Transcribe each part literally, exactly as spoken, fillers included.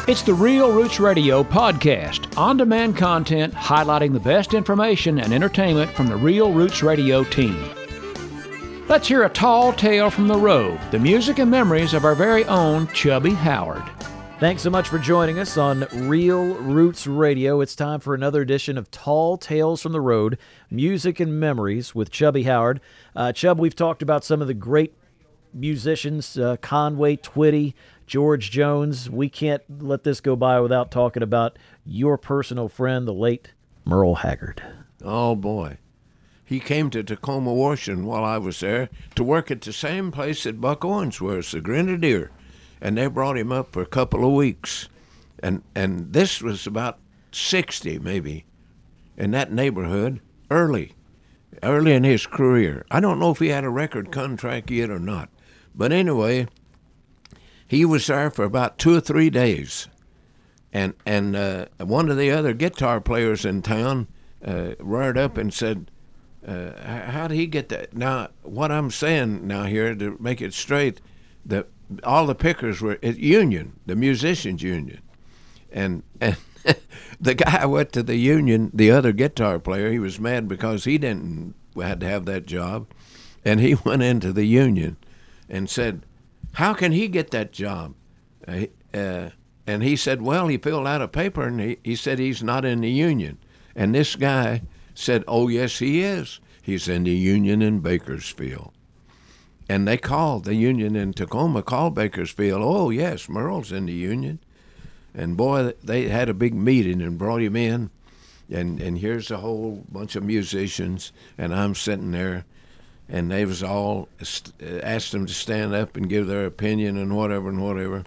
It's the Real Roots Radio podcast, on-demand content highlighting the best information and entertainment from the Real Roots Radio team. Let's hear a tall tale from the road, the music and memories of our very own Chubby Howard. Thanks so much for joining us on Real Roots Radio. It's time for another edition of Tall Tales from the Road, Music and Memories with Chubby Howard. Uh, Chub, we've talked about some of the great musicians, uh, Conway Twitty, George Jones. We can't let this go by without talking about your personal friend, the late Merle Haggard. Oh, boy. He came to Tacoma, Washington while I was there to work at the same place that Buck Owens was, the Grenadier. And they brought him up for a couple of weeks. And and this was about sixty, maybe, in that neighborhood, early, early in his career. I don't know if he had a record contract yet or not. But anyway, he was there for about two or three days. And and uh, one of the other guitar players in town uh, roared up and said, uh, how did he get that? Now, what I'm saying now here, to make it straight, that all the pickers were at Union, the musicians' union. And, and the guy went to the union, the other guitar player, he was mad because he didn't had to have that job. And he went into the union and said, how can he get that job? Uh, uh, and he said, well, he filled out a paper and he, he said he's not in the union. And this guy said, oh, yes, he is. He's in the union in Bakersfield. And they called, the union in Tacoma called Bakersfield, oh, yes, Merle's in the union. And, boy, they had a big meeting and brought him in. And, and here's a whole bunch of musicians, and I'm sitting there. And they was all asked them to stand up and give their opinion and whatever and whatever.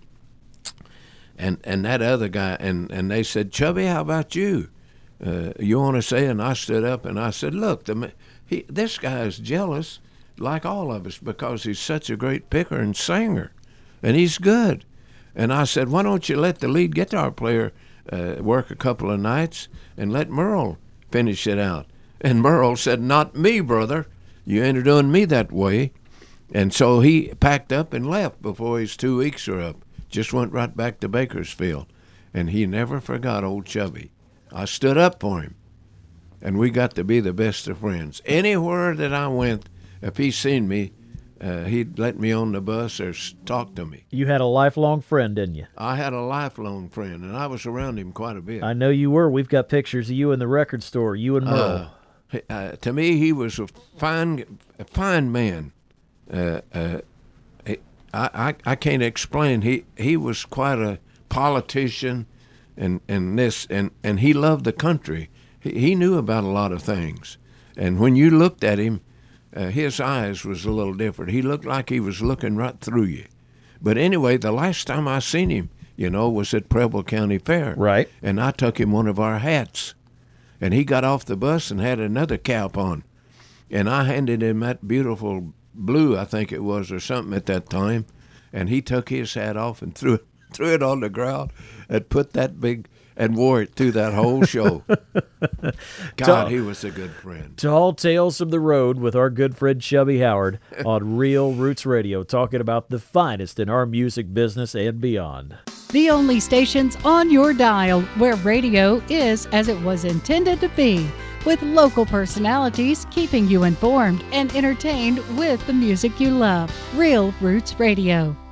And and that other guy, and, and they said, Chubby, how about you? Uh, you want to say? And I stood up and I said, look, the, he, this guy is jealous, like all of us, because he's such a great picker and singer, and he's good. And I said, why don't you let the lead guitar player uh, work a couple of nights and let Merle finish it out? And Merle said, not me, brother. You ain't doing me that way. And so he packed up and left before his two weeks were up. Just went right back to Bakersfield. And he never forgot old Chubby. I stood up for him. And we got to be the best of friends. Anywhere that I went, if he seen me, uh, he'd let me on the bus or talk to me. You had a lifelong friend, didn't you? I had a lifelong friend, and I was around him quite a bit. I know you were. We've got pictures of you in the record store, you and Merle. Uh, Uh, to me, he was a fine, a fine man. Uh, uh, I, I, I can't explain. He, he was quite a politician, and, and this, and, and he loved the country. He, he knew about a lot of things, and when you looked at him, uh, his eyes was a little different. He looked like he was looking right through you. But anyway, the last time I seen him, you know, was at Preble County Fair. Right. And I took him one of our hats. And he got off the bus and had another cap on. And I handed him that beautiful blue, I think it was, or something at that time. And he took his hat off and threw it, threw it on the ground and put that big, and wore it through that whole show. God, he was a good friend. Tall Tales from the Road with our good friend Chubby Howard on Real Roots Radio, talking about the finest in our music business and beyond. The only stations on your dial where radio is as it was intended to be, with local personalities keeping you informed and entertained with the music you love. Real Roots Radio.